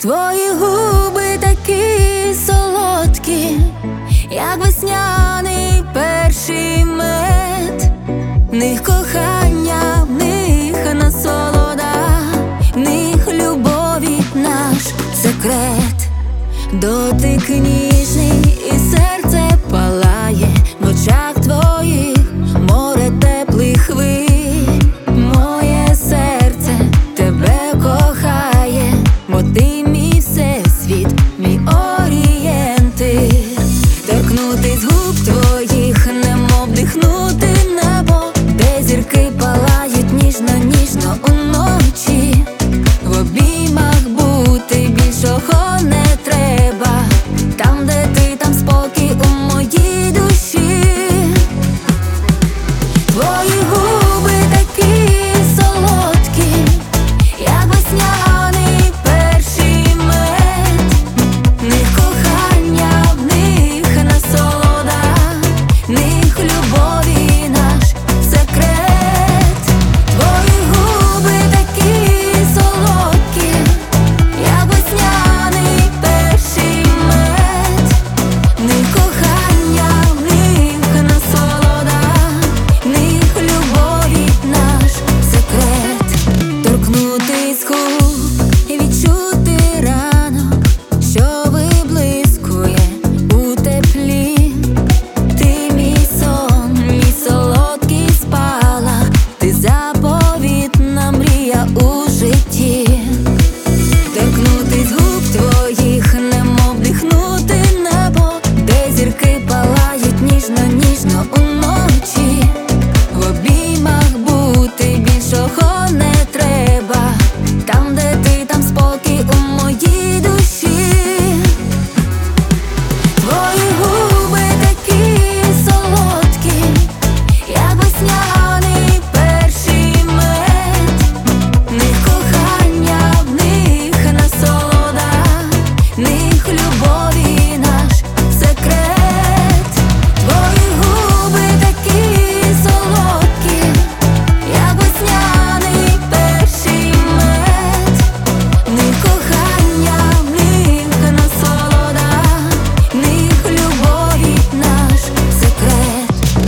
Твої губи такі солодкі, як весняний перший мед. В них кохання, в них насолода, в них любові наш секрет. Дотик ніжний і серце палає, в очах твоїх море теплих хвиль. Моє серце тебе кохає, бо ти мій всесвіт, мій орієнтир. Торкнутись губ твоїх, немов дихнути небо, де зірки палають ніжно-ніжно уночі. В обіймах бути більшого не треба, там, де ти, там спокій у моїй душі. Твої губи такі солодкі, як весняний перший мед. В них кохання, в них насолода, в них любові наш секрет. Твої губи такі солодкі, як весняний перший мед. В них кохання, в них насолода, в них любові наш секрет. Торкнутись губ і відчути ранок, що виблискує у теплі. Ти мій сон, мій солодкий спалах, ти заповітна мрія у житті. Торкнутись губ твоїх, немов дихнути небо, де зірки палають ніжно-ніжно уночі. В обіймах бути більшого не треба, там, де ти, там спокій у моїй душі. Твої губи такі солодкі, як весняний перший мед. В них кохання, в них насолода, в них любові наш секрет. Твої губи такі солодкі, як весняний перший мед. В них кохання, в них насолода, в них любові наш секрет.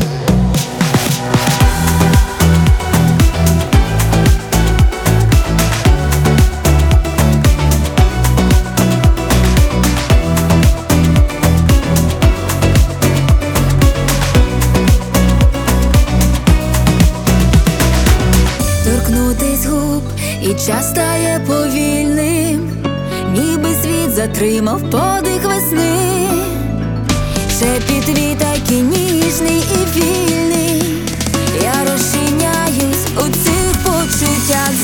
Торкнутись губ, і час стає повільним, ніби світ затримав подих весни. Шепіт твій такий ніжний і вільний, я розчиняюсь у цих почуттях.